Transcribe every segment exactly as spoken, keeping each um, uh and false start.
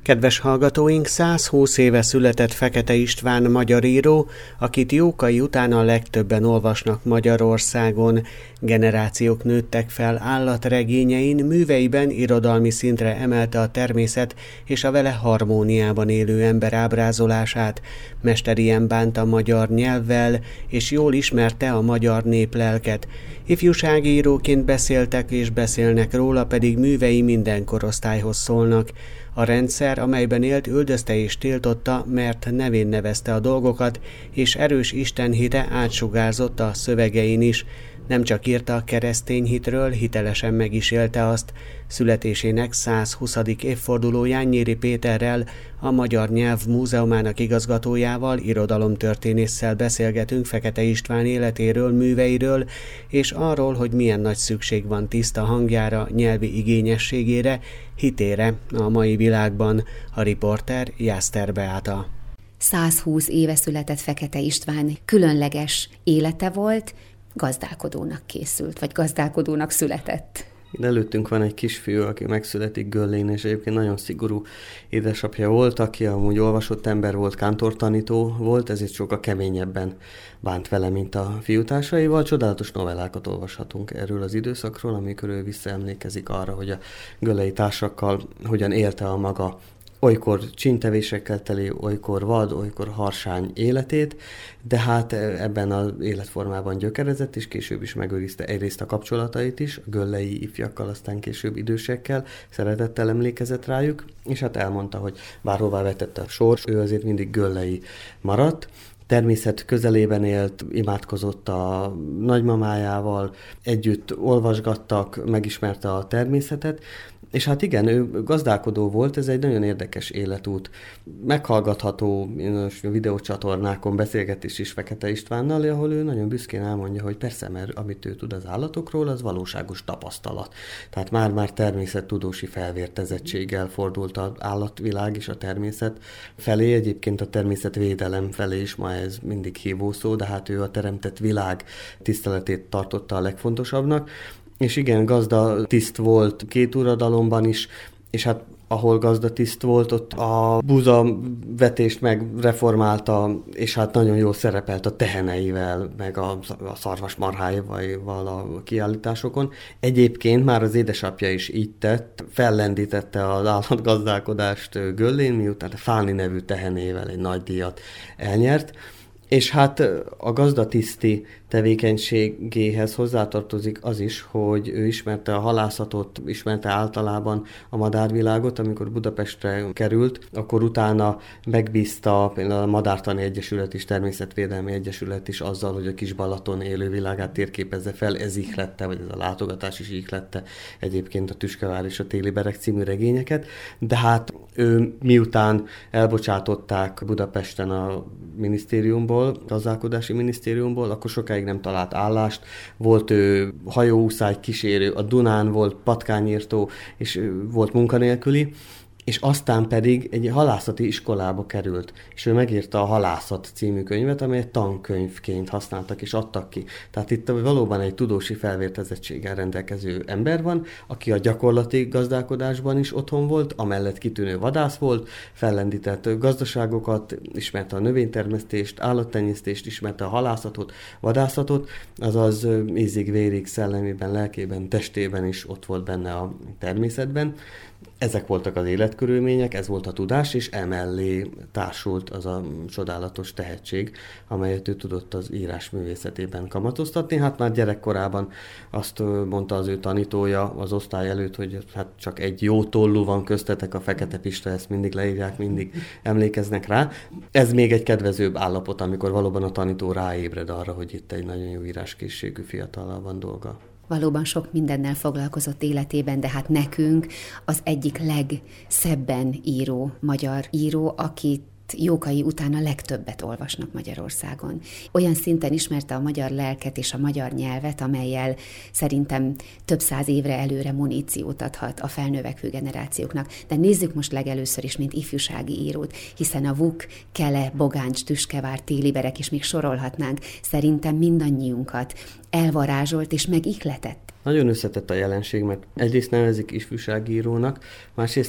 Kedves hallgatóink, száz húsz éve született Fekete István magyar író, akit Jókai után a legtöbben olvasnak Magyarországon. Generációk nőttek fel állatregényein, műveiben irodalmi szintre emelte a természet és a vele harmóniában élő ember ábrázolását. Mesterien bánta magyar nyelvvel, és jól ismerte a magyar néplelket. Ifjúsági íróként beszéltek és beszélnek róla, pedig művei minden korosztályhoz szólnak. A rendszer, amelyben élt, üldözte és tiltotta, mert nevén nevezte a dolgokat, és erős istenhite átsugárzott a szövegein is. Nem csak írta a keresztény hitről, hitelesen meg is élte azt. Születésének száz huszadik évfordulóján Nyíri Péterrel, a Magyar Nyelv Múzeumának igazgatójával, irodalomtörténésszel beszélgetünk Fekete István életéről, műveiről, és arról, hogy milyen nagy szükség van tiszta hangjára, nyelvi igényességére, hitére a mai világban. A riporter Jászter Beáta. száz húsz éve született Fekete István, különleges élete volt, gazdálkodónak készült, vagy gazdálkodónak született. Előttünk van egy kisfiú, aki megszületik Göllén, és egyébként nagyon szigorú édesapja volt, aki amúgy olvasott ember volt, kántortanító volt, ezért sokkal keményebben bánt vele, mint a fiútársaival. Csodálatos novellákat olvashatunk erről az időszakról, amikor ő visszaemlékezik arra, hogy a göllei társakkal hogyan élte a maga olykor csintevésekkel teli, olykor vad, olykor harsány életét, de hát ebben az életformában gyökerezett, és később is megőrizte egyrészt a kapcsolatait is, a göllei ifjakkal, aztán később idősekkel, szeretettel emlékezett rájuk, és hát elmondta, hogy bárhová vetette a sors, ő azért mindig göllei maradt. Természet közelében élt, imádkozott a nagymamájával, együtt olvasgattak, megismerte a természetet, és hát igen, ő gazdálkodó volt, ez egy nagyon érdekes életút. Meghallgatható videócsatornákon beszélgetés is Fekete Istvánnal, ahol ő nagyon büszkén elmondja, hogy persze, mert amit ő tud az állatokról, az valóságos tapasztalat. Tehát már-már természettudósi felvértezettséggel fordult az állatvilág és a természet felé, egyébként a természetvédelem felé is ma ez mindig hívó szó, de hát ő a teremtett világ tiszteletét tartotta a legfontosabbnak. És igen, gazdatiszt volt két uradalomban is, és hát ahol gazdatiszt volt, ott a búzavetést megreformálta, és hát nagyon jól szerepelt a teheneivel, meg a, a szarvasmarháival a kiállításokon. Egyébként már az édesapja is így tett, fellendítette az állatgazdálkodást Göllén, miután a Fáni nevű tehenével egy nagy díjat elnyert. És hát a gazdatiszti tevékenységéhez hozzátartozik az is, hogy ő ismerte a halászatot, ismerte általában a madárvilágot. Amikor Budapestre került, akkor utána megbízta például a Madártani Egyesület és Természetvédelmi Egyesület is azzal, hogy a Kis-Balaton élővilágát térképezze fel. Ez ihlette, vagy ez a látogatás is ihlette egyébként a Tüskevár és a Téli Bereg című regényeket. De hát ő miután elbocsátották Budapesten a minisztériumból, gazdálkodási minisztériumból, akkor sokáig nem talált állást. Volt ő hajóúszály kísérő, a Dunán volt patkányírtó, és volt munkanélküli, és aztán pedig egy halászati iskolába került, és ő megírta a Halászat című könyvet, amelyet tankönyvként használtak és adtak ki. Tehát itt valóban egy tudósi felvértezettséggel rendelkező ember van, aki a gyakorlati gazdálkodásban is otthon volt, amellett kitűnő vadász volt, fellendített gazdaságokat, ismerte a növénytermesztést, állattenyésztést, ismerte a halászatot, vadászatot, azaz ízig, vérig, szellemében, lelkében, testében is ott volt benne a természetben. Ezek voltak az életkörülmények, ez volt a tudás, és emellé társult az a csodálatos tehetség, amelyet ő tudott az írás művészetében kamatoztatni. Hát már gyerekkorában azt mondta az ő tanítója az osztály előtt, hogy hát csak egy jó tollú van köztetek, a Fekete Pista, ezt mindig leírják, mindig emlékeznek rá. Ez még egy kedvezőbb állapot, amikor valóban a tanító ráébred arra, hogy itt egy nagyon jó íráskészségű fiatallal van dolga. Valóban sok mindennel foglalkozott életében, de hát nekünk az egyik legszebben író magyar író, akit Jókai után a legtöbbet olvasnak Magyarországon. Olyan szinten ismerte a magyar lelket és a magyar nyelvet, amellyel szerintem több száz évre előre muníciót adhat a felnövekvő generációknak. De nézzük most legelőször is, mint ifjúsági írót, hiszen a Vuk, Kele, Bogáncs, Tüskevár, Téli Bereg, és még sorolhatnánk, szerintem mindannyiunkat elvarázsolt és megihletett. Nagyon összetett a jelenség, mert egyrészt nevezik ifjúságírónak, másrészt meg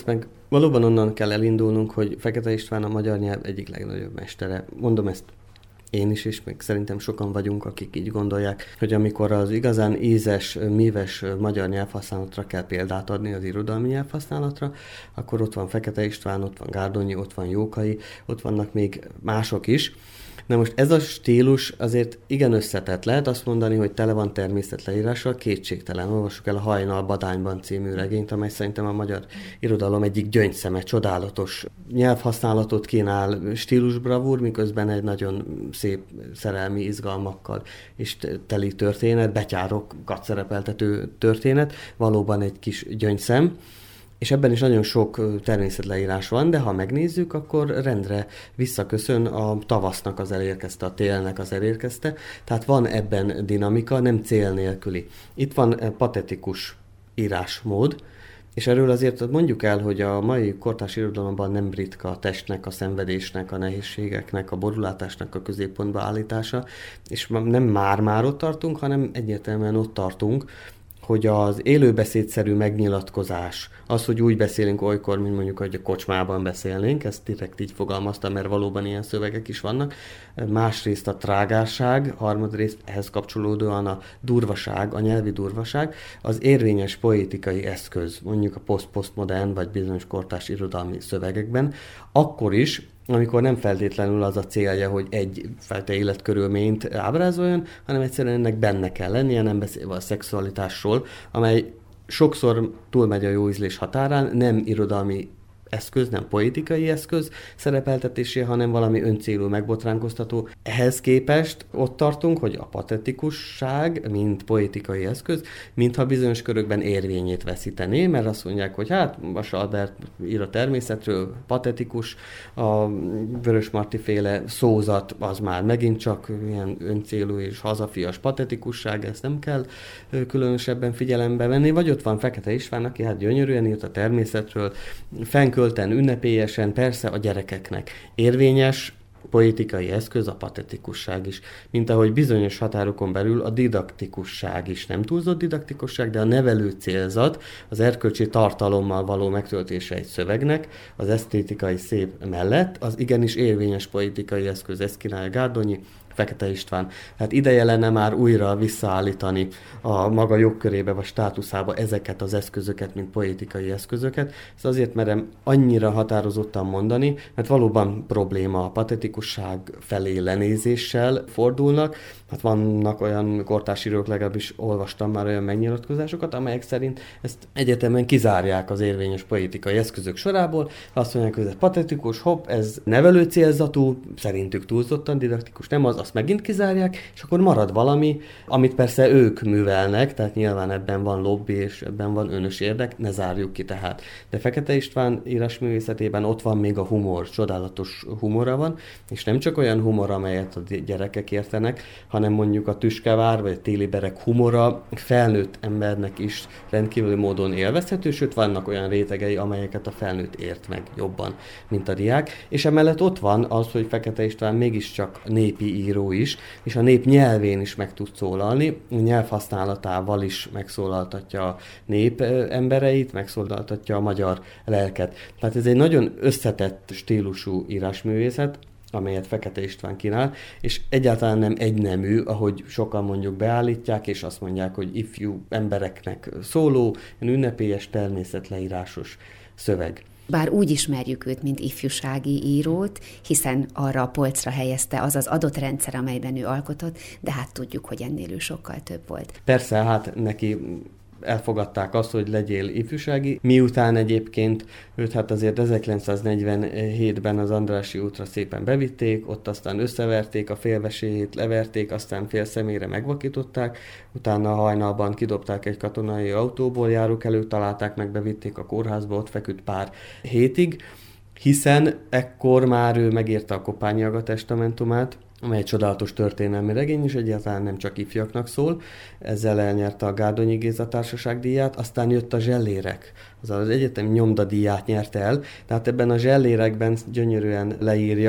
Valóban onnan kell elindulnunk, hogy Fekete István a magyar nyelv egyik legnagyobb mestere. Mondom ezt én is, és meg szerintem sokan vagyunk, akik így gondolják, hogy amikor az igazán ízes, míves magyar nyelvhasználatra kell példát adni, az irodalmi nyelvhasználatra, akkor ott van Fekete István, ott van Gárdonyi, ott van Jókai, ott vannak még mások is. Na most ez a stílus azért igen összetett. Lehet azt mondani, hogy tele van természetleírással, kétségtelen. Olvassuk el a Hajnal Badányban című regényt, amely szerintem a magyar irodalom egyik gyöngyszeme, csodálatos nyelvhasználatot kínál, stílusbravúr, miközben egy nagyon szép szerelmi izgalmakkal és teli történet, betyárokat szerepeltető történet, valóban egy kis gyöngyszem. És ebben is nagyon sok természetleírás van, de ha megnézzük, akkor rendre visszaköszön a tavasznak az elérkezte, a télnek az elérkezte, tehát van ebben dinamika, nem cél nélküli. Itt van patetikus írásmód, és erről azért mondjuk el, hogy a mai kortárs irodalomban nem ritka a testnek, a szenvedésnek, a nehézségeknek, a borulátásnak a középpontba állítása, és nem már-már ott tartunk, hanem egyértelműen ott tartunk, hogy az élőbeszédszerű megnyilatkozás, az, hogy úgy beszélünk olykor, mint mondjuk, hogy a kocsmában beszélnénk, ezt direkt így fogalmaztam, mert valóban ilyen szövegek is vannak. Másrészt a trágárság, harmadrészt ehhez kapcsolódóan a durvaság, a nyelvi durvaság, az érvényes poétikai eszköz, mondjuk a poszt-posztmodern vagy bizonyos kortárs irodalmi szövegekben, akkor is, amikor nem feltétlenül az a célja, hogy egyfajta életkörülményt ábrázoljon, hanem egyszerűen ennek benne kell lennie, nem beszélve a szexualitásról, amely sokszor túlmegy a jó ízlés határán, nem irodalmi eszköz, nem poétikai eszköz szerepeltetésé, hanem valami öncélú megbotránkoztató. Ehhez képest ott tartunk, hogy a patetikusság, mint poétikai eszköz, mintha bizonyos körökben érvényét veszítené, mert azt mondják, hogy hát Vas Albert ír a természetről, patetikus, a Vörösmarty féle szózat az már megint csak ilyen öncélú és hazafias patetikusság, ezt nem kell különösebben figyelembe venni, vagy ott van Fekete István, aki hát gyönyörűen írt a természetről, fenn költen, ünnepélyesen, persze a gyerekeknek. Érvényes poétikai eszköz a patetikusság is, mint ahogy bizonyos határokon belül a didaktikusság is, nem túlzott didaktikusság, de a nevelő célzat, az erkölcsi tartalommal való megtöltése egy szövegnek, az esztétikai szép mellett, az igenis érvényes poétikai eszköz, ezt kínálja Gárdonyi, Fekete István. Hát ideje lenne már újra visszaállítani a maga jogkörébe vagy státuszába ezeket az eszközöket, mint poétikai eszközöket. Ez azért merem annyira határozottan mondani, mert valóban probléma, a patetikusság felé lenézéssel fordulnak. Hát vannak olyan kortársírók, legalábbis olvastam már olyan megnyilatkozásokat, amelyek szerint ezt egyetemen kizárják az érvényes poétikai eszközök sorából. Azt mondják, hogy ez patetikus, hopp, ez nevelő célzatú, szerintük túlzottan didaktikus, nem az, azt megint kizárják, és akkor marad valami, amit persze ők művelnek, tehát nyilván ebben van lobby, és ebben van önös érdek, ne zárjuk ki tehát. De Fekete István írásművészetében ott van még a humor, csodálatos humora van, és nem csak olyan humor, amelyet a gyerekek értenek, hanem mondjuk a Tüskevár vagy a Téli Bereg humora felnőtt embernek is rendkívüli módon élvezhető, sőt vannak olyan rétegei, amelyeket a felnőtt ért meg jobban, mint a diák. És emellett ott van az, hogy Fekete István mégiscsak népi író is, és a nép nyelvén is meg tud szólalni, a nyelvhasználatával is megszólaltatja a nép embereit, megszólaltatja a magyar lelket. Tehát ez egy nagyon összetett stílusú írásművészet, amelyet Fekete István kínál, és egyáltalán nem egynemű, ahogy sokan mondjuk beállítják, és azt mondják, hogy ifjú embereknek szóló, ünnepélyes, természetleírásos szöveg. Bár úgy ismerjük őt, mint ifjúsági írót, hiszen arra a polcra helyezte az az adott rendszer, amelyben ő alkotott, de hát tudjuk, hogy ennél ő sokkal több volt. Persze, hát neki elfogadták azt, hogy legyél ifjúsági, miután egyébként őt hát azért ezerkilencszáznegyvenhétben az Andrássy útra szépen bevitték, ott aztán összeverték, a félveséjét leverték, aztán fél személyre megvakították, utána a Hajnalban kidobták egy katonai autóból, járók előtt találták meg, bevitték a kórházba, ott feküdt pár hétig, hiszen ekkor már ő megírta a Kopányi Aga testamentumát, amely egy csodálatos történelmi regény, és egyáltalán nem csak ifjaknak szól. Ezzel elnyerte a Gárdonyi Géza Társaság díját, aztán jött a Zsellérek, azaz az egyetemi nyomdadíját nyerte el, tehát ebben a Zsellérekben gyönyörűen leírja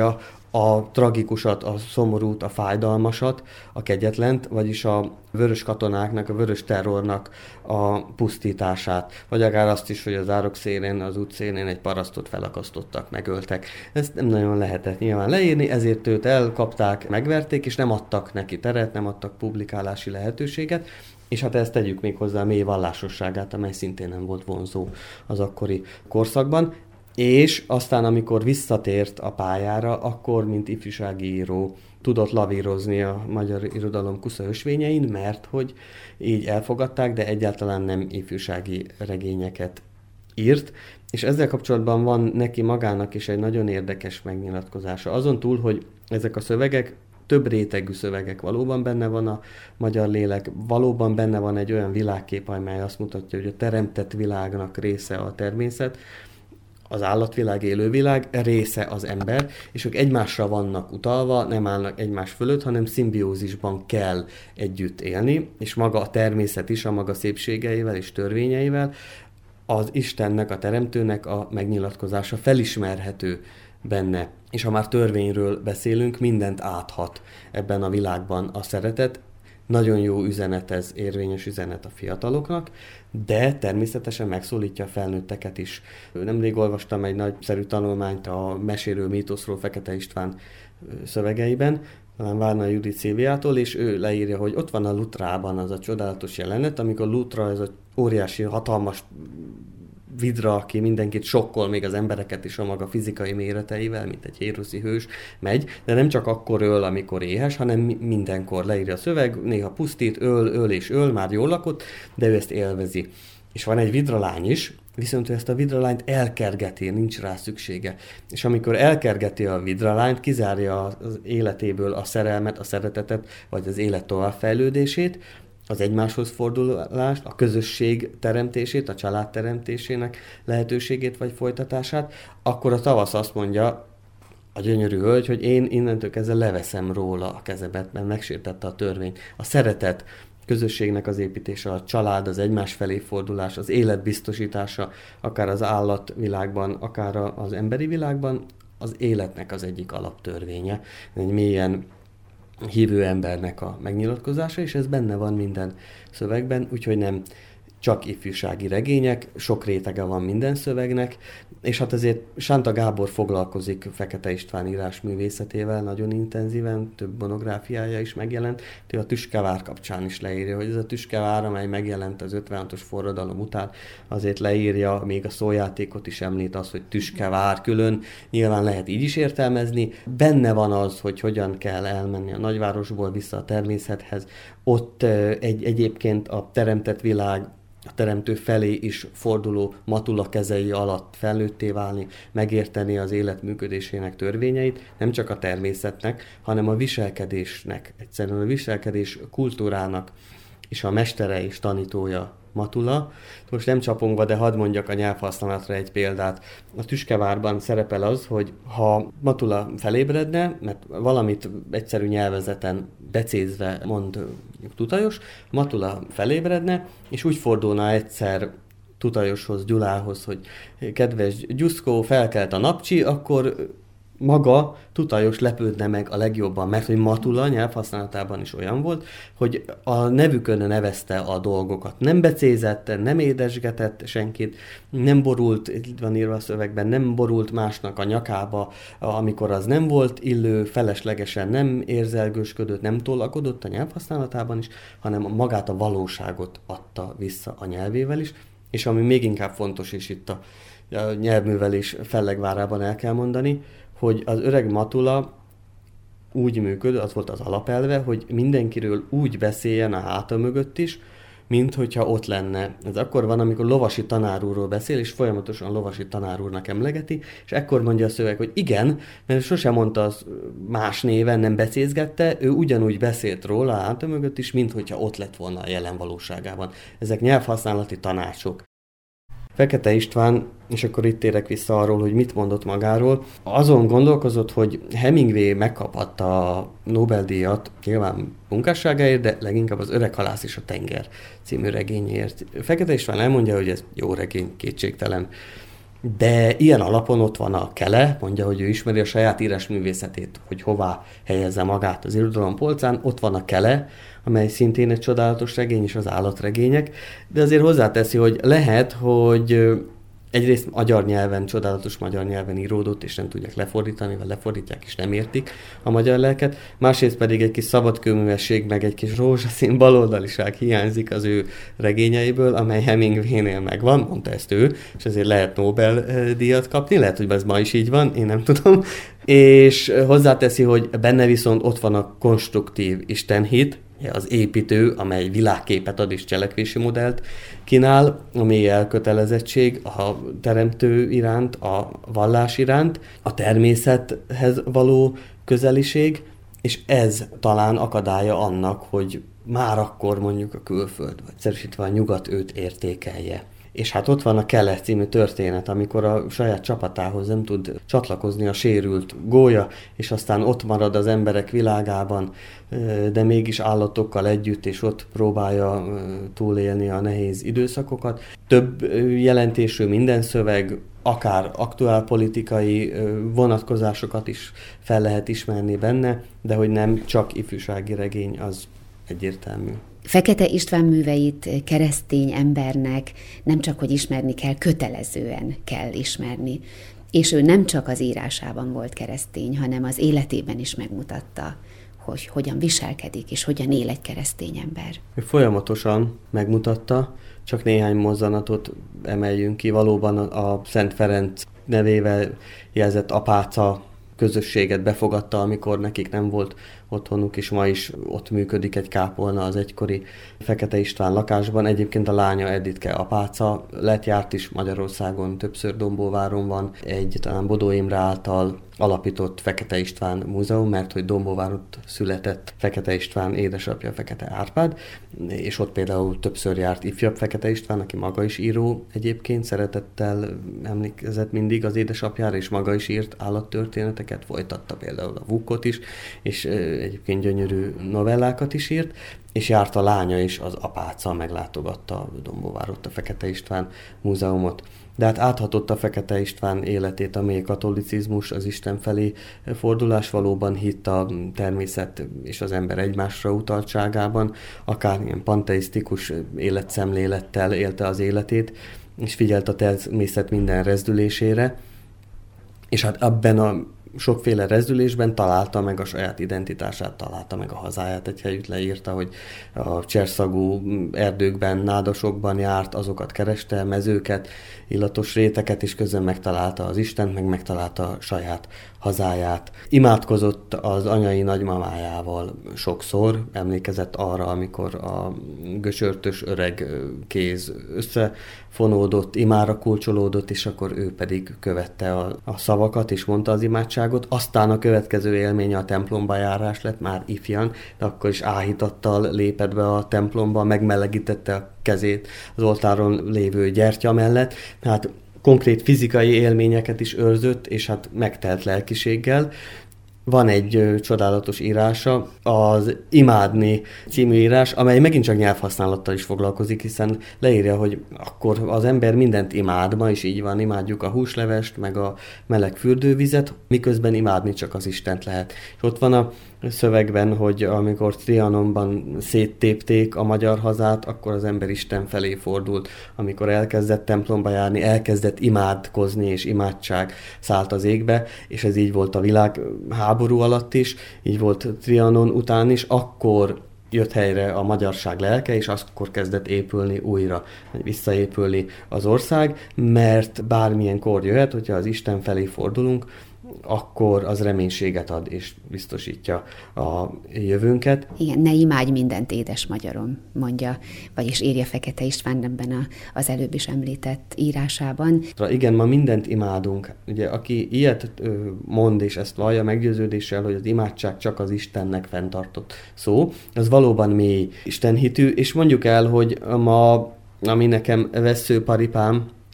a tragikusat, a szomorút, a fájdalmasat, a kegyetlent, vagyis a vörös katonáknak, a vörös terrornak a pusztítását, vagy akár azt is, hogy az árok szélén, az út szélén egy parasztot felakasztottak, megöltek. Ezt nem nagyon lehetett nyilván leírni, ezért őt elkapták, megverték, és nem adtak neki teret, nem adtak publikálási lehetőséget, és hát ezt tegyük még hozzá a mély vallásosságát, amely szintén nem volt vonzó az akkori korszakban. És aztán, amikor visszatért a pályára, akkor, mint ifjúsági író, tudott lavírozni a magyar irodalom kusza ösvényein, mert hogy így elfogadták, de egyáltalán nem ifjúsági regényeket írt. És ezzel kapcsolatban van neki magának is egy nagyon érdekes megnyilatkozása. Azon túl, hogy ezek a szövegek, több rétegű szövegek, valóban benne van a magyar lélek, valóban benne van egy olyan világkép, amely azt mutatja, hogy a teremtett világnak része a természet, az állatvilág, élővilág része az ember, és ők egymásra vannak utalva, nem állnak egymás fölött, hanem szimbiózisban kell együtt élni, és maga a természet is a maga szépségeivel és törvényeivel az Istennek, a teremtőnek a megnyilatkozása felismerhető benne. És ha már törvényről beszélünk, mindent áthat ebben a világban a szeretet. Nagyon jó üzenet ez, érvényes üzenet a fiataloknak, de természetesen megszólítja a felnőtteket is. Nemrég olvastam egy nagyszerű tanulmányt a mesélő mítoszról Fekete István szövegeiben, talán Várna Judit Szilviától, és ő leírja, hogy ott van a Lutrában az a csodálatos jelenet, amikor Lutra, ez az óriási, hatalmas vidra, aki mindenkit sokkol, még az embereket is a maga fizikai méreteivel, mint egy héruszi hős megy, de nem csak akkor öl, amikor éhes, hanem mindenkor leírja a szöveg, néha pusztít, öl, öl és öl, már jól lakott, de ő ezt élvezi. És van egy vidralány is, viszont ő ezt a vidralányt elkergeti, nincs rá szüksége. És amikor elkergeti a vidralányt, kizárja az életéből a szerelmet, a szeretetet, vagy az élet továbbfejlődését, az egymáshoz fordulást, a közösség teremtését, a család teremtésének lehetőségét vagy folytatását, akkor a tavasz azt mondja, a gyönyörű hölgy, hogy én innentől kezdve leveszem róla a kezemet, mert megsértette a törvényt. A szeretet, közösségnek az építése, a család, az egymás felé fordulás, az élet biztosítása, akár az állatvilágban, akár az emberi világban, az életnek az egyik alaptörvénye. Egy mélyen hívő embernek a megnyilatkozása, és ez benne van minden szövegben, úgyhogy nem csak ifjúsági regények, sok rétege van minden szövegnek, és hát azért Sánta Gábor foglalkozik Fekete István írásművészetével nagyon intenzíven, több monográfiája is megjelent, de a Tüskevár kapcsán is leírja, hogy ez a Tüskevár, amely megjelent az ötvenhatos forradalom után, azért leírja, még a szójátékot is említ az, hogy Tüskevár külön, nyilván lehet így is értelmezni, benne van az, hogy hogyan kell elmenni a nagyvárosból vissza a természethez, ott egy, egyébként a teremtett világ, a teremtő felé is forduló matula kezei alatt felnőtté válni, megérteni az élet működésének törvényeit, nem csak a természetnek, hanem a viselkedésnek, egyszerűen a viselkedés kultúrának, és a mestere és tanítója Matula. Most nem csapongva, de hadd mondjak a nyelvhasználatra egy példát. A Tüskevárban szerepel az, hogy ha Matula felébredne, mert valamit egyszerű nyelvezeten becézve mond Tutajos, Matula felébredne, és úgy fordulna egyszer Tutajoshoz, Gyulához, hogy kedves Gyuszkó, felkelt a napcsi, akkor maga Tutajos lepődne meg a legjobban, mert hogy Matula nyelvhasználatában is olyan volt, hogy a nevükön nevezte a dolgokat. Nem becézett, nem édesgetett senkit, nem borult, itt van írva a szövegben, nem borult másnak a nyakába, amikor az nem volt illő, feleslegesen nem érzelgősködött, nem tollakodott a nyelvhasználatában is, hanem magát a valóságot adta vissza a nyelvével is, és ami még inkább fontos, és itt a nyelvművelés fellegvárában el kell mondani, hogy az öreg Matula úgy működ, az volt az alapelve, hogy mindenkiről úgy beszéljen a háta mögött is, mint hogyha ott lenne. Ez akkor van, amikor lovasi tanárúrról beszél, és folyamatosan lovasi tanárúrnak emlegeti, és ekkor mondja a szöveg, hogy igen, mert sosem mondta az más néven, nem becézgette, ő ugyanúgy beszélt róla a háta mögött is, mint hogyha ott lett volna a jelen valóságában. Ezek nyelvhasználati tanácsok. Fekete István, és akkor itt térek vissza arról, hogy mit mondott magáról, azon gondolkozott, hogy Hemingway megkaphatta a Nobel-díjat nyilván munkásságáért, de leginkább az Öreg halász és a tenger című regényért. Fekete István elmondja, hogy ez jó regény, kétségtelen. de ilyen alapon ott van a Kele, mondja, hogy ő ismeri a saját írásművészetét, hogy hová helyezze magát az irodalom polcán, ott van a Kele, amely szintén egy csodálatos regény, és az állatregények, de azért hozzáteszi, hogy lehet, hogy egyrészt magyar nyelven, csodálatos magyar nyelven íródott, és nem tudják lefordítani, vagy lefordítják, és nem értik a magyar lelket. Másrészt pedig egy kis szabadkőművesség, meg egy kis rózsaszín baloldaliság hiányzik az ő regényeiből, amely Hemingwaynél megvan, mondta ezt ő, és ezért lehet Nobel-díjat kapni, lehet, hogy ez ma is így van, én nem tudom. És hozzáteszi, hogy benne viszont ott van a konstruktív istenhit, az építő, amely világképet ad és cselekvési modellt kínál, a mély elkötelezettség a teremtő iránt, a vallás iránt, a természethez való közeliség, és ez talán akadálya annak, hogy már akkor mondjuk a külföld, vagy szerűsítve a nyugat őt értékelje. És hát ott van a Kele című történet, amikor a saját csapatához nem tud csatlakozni a sérült gólya, és aztán ott marad az emberek világában, de mégis állatokkal együtt, és ott próbálja túlélni a nehéz időszakokat. Több jelentésű minden szöveg, akár aktuálpolitikai vonatkozásokat is fel lehet ismerni benne, de hogy nem csak ifjúsági regény, az egyértelmű. Fekete István műveit keresztény embernek nem csak, hogy ismerni kell, kötelezően kell ismerni. És ő nem csak az írásában volt keresztény, hanem az életében is megmutatta, hogy hogyan viselkedik, és hogyan él egy keresztény ember. Ő folyamatosan megmutatta, csak néhány mozzanatot emeljünk ki. Valóban a Szent Ferenc nevével jelzett apáca közösséget befogadta, amikor nekik nem volt otthonuk, és ma is ott működik egy kápolna az egykori Fekete István lakásban. Egyébként a lánya Editke apáca lett, járt is Magyarországon, többször Dombóváron van egy talán Bodó Imre által alapított Fekete István múzeum, mert hogy Dombóváron született Fekete István édesapja, Fekete Árpád, és ott például többször járt ifjabb Fekete István, aki maga is író egyébként, szeretettel emlékezett mindig az édesapjára, és maga is írt állattörténeteket, folytatta például a Vukkot is, és egyébként gyönyörű novellákat is írt, és járt a lánya is, az apáca, meglátogatta Dombóvárot, a Fekete István múzeumot. De hát áthatott a Fekete István életét a mély katolicizmus, az Isten felé fordulás, valóban hitt a természet és az ember egymásra utaltságában, akár ilyen panteisztikus életszemlélettel élte az életét, és figyelt a természet minden rezdülésére, és hát abban a sokféle rezdülésben találta meg a saját identitását, találta meg a hazáját. Egy helyütt leírta, hogy a cserszagú erdőkben, nádasokban járt, azokat kereste, mezőket, illatos réteket, és közben megtalálta az Istent, meg megtalálta a saját hazáját. Imádkozott az anyai nagymamájával sokszor, emlékezett arra, amikor a göcsörtös öreg kéz összefonódott, imára kulcsolódott, és akkor ő pedig követte a, a szavakat, és mondta az imádságot. Aztán a következő élménye a templomba járás lett, már ifjan, de akkor is áhítattal lépett be a templomba, megmelegítette a kezét az oltáron lévő gyertya mellett. Hát konkrét fizikai élményeket is őrzött, és hát megtelt lelkiséggel. Van egy ö, csodálatos írása, az Imádni című írás, amely megint csak nyelvhasználattal is foglalkozik, hiszen leírja, hogy akkor az ember mindent imád, ma is így van, imádjuk a húslevest, meg a meleg fürdővizet, miközben imádni csak az Istent lehet. És ott van a szövegben, hogy amikor Trianonban széttépték a magyar hazát, akkor az ember Isten felé fordult. Amikor elkezdett templomba járni, elkezdett imádkozni, és imádság szállt az égbe, és ez így volt a világháború alatt is, így volt Trianon után is, akkor jött helyre a magyarság lelke, és akkor kezdett épülni újra, visszaépülni az ország, mert bármilyen kor jöhet, hogyha az Isten felé fordulunk, akkor az reménységet ad, és biztosítja a jövőnket. Igen, ne imádj mindent, édes magyarom, mondja, vagyis írja Fekete István ebben a, az előbb is említett írásában. Igen, ma mindent imádunk. Ugye, aki ilyet mond, és ezt vallja meggyőződéssel, hogy az imádság csak az Istennek fenntartott szó, az valóban mély istenhitű, és mondjuk el, hogy ma, ami nekem vesszőparipám,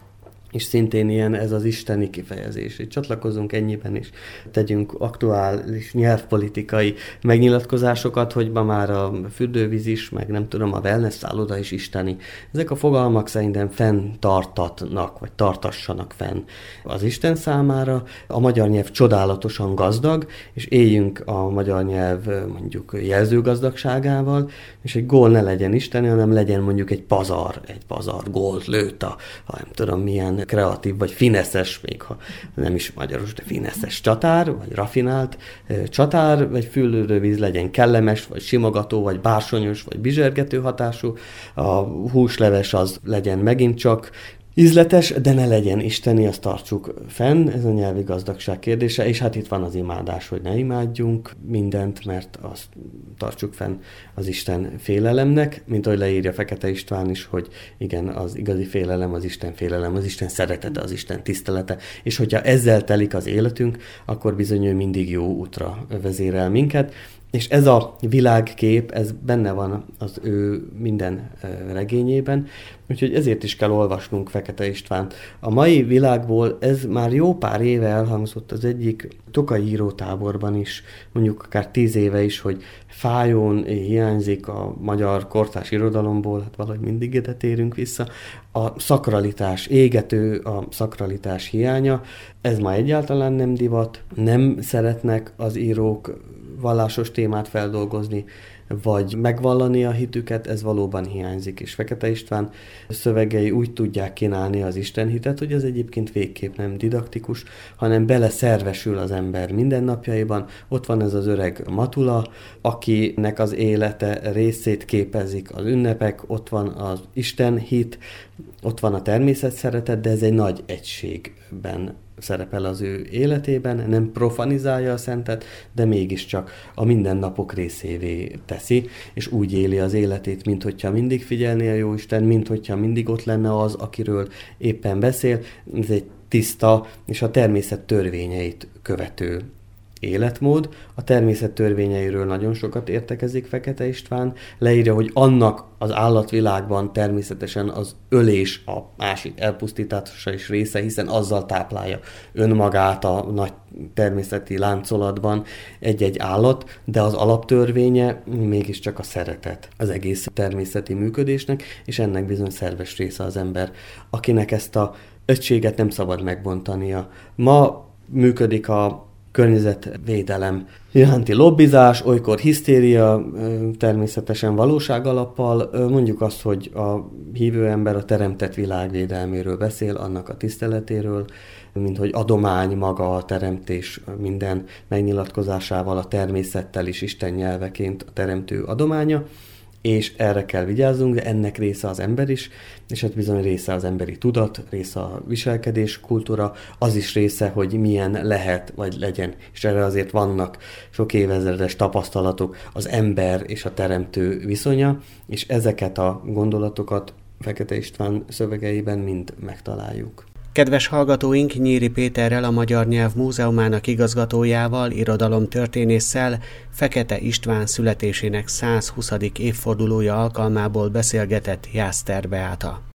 és szintén ilyen ez az isteni kifejezés. Hogy csatlakozunk ennyiben is, tegyünk aktuális nyelvpolitikai megnyilatkozásokat, hogy ma már a fürdővíz is, meg nem tudom, a wellness szálloda is isteni. Ezek a fogalmak szerintem fenntartatnak, vagy tartassanak fenn az Isten számára. A magyar nyelv csodálatosan gazdag, és éljünk a magyar nyelv mondjuk jelzőgazdagságával, és egy gól ne legyen isteni, hanem legyen mondjuk egy pazar, egy pazar gólt lőtt a, a nem tudom milyen kreatív, vagy fineszes, még ha nem is magyaros, de fineszes csatár, vagy rafinált csatár, vagy fürdővíz legyen kellemes, vagy simogató, vagy bársonyos, vagy bizsergető hatású. A húsleves az legyen megint csak ízletes, de ne legyen isteni, azt tartsuk fenn, ez a nyelvi gazdagság kérdése, és hát itt van az imádás, hogy ne imádjunk mindent, mert azt tartsuk fenn az Isten félelemnek, mint ahogy leírja Fekete István is, hogy igen, az igazi félelem, az Isten félelem, az Isten szeretete, az Isten tisztelete, és hogyha ezzel telik az életünk, akkor bizony ő mindig jó útra vezérel minket, és ez a világkép, ez benne van az ő minden regényében, úgyhogy ezért is kell olvasnunk Fekete Istvánt. A mai világból ez már jó pár éve elhangzott az egyik Tokai írótáborban is, mondjuk akár tíz éve is, hogy fájón hiányzik a magyar kortárs irodalomból, hát valahogy mindig ide térünk vissza, a szakralitás, égető a szakralitás hiánya, ez már egyáltalán nem divat, nem szeretnek az írók vallásos témát feldolgozni, vagy megvallani a hitüket, ez valóban hiányzik. És Fekete István szövegei úgy tudják kínálni az istenhitet, hogy ez egyébként végképp nem didaktikus, hanem beleszervesül az ember mindennapjaiban. Ott van ez az öreg Matula, akinek az élete részét képezik az ünnepek, ott van az istenhit, ott van a természetszeretet, de ez egy nagy egységben szerepel az ő életében, nem profanizálja a szentet, de mégiscsak a mindennapok részévé teszi, és úgy éli az életét, mint hogyha mindig figyelné a Jóisten, mint hogyha mindig ott lenne az, akiről éppen beszél. Ez egy tiszta és a természet törvényeit követő életmód. A természet törvényeiről nagyon sokat értekezik Fekete István, leírja, hogy annak az állatvilágban természetesen az ölés a másik elpusztítása is része, hiszen azzal táplálja önmagát a nagy természeti láncolatban egy-egy állat, de az alaptörvénye mégiscsak a szeretet az egész természeti működésnek, és ennek bizony szerves része az ember, akinek ezt a egységet nem szabad megbontania. Ma működik a környezetvédelem iránti lobbizás, olykor hisztéria, természetesen valóságalappal. Mondjuk azt, hogy a hívő ember a teremtett világ védelméről beszél, annak a tiszteletéről, mint hogy adomány maga a teremtés minden megnyilatkozásával, a természettel is Isten nyelveként a teremtő adománya, és erre kell vigyázzunk, de ennek része az ember is, és hát bizony része az emberi tudat, része a viselkedés kultúra, az is része, hogy milyen lehet, vagy legyen. És erre azért vannak sok évezredes tapasztalatok, az ember és a teremtő viszonya, és ezeket a gondolatokat Fekete István szövegeiben mind megtaláljuk. Kedves hallgatóink, Nyíri Péterrel, a Magyar Nyelv Múzeumának igazgatójával, irodalomtörténésszel Fekete István születésének százhuszadik évfordulója alkalmából beszélgetett Jászter Beáta.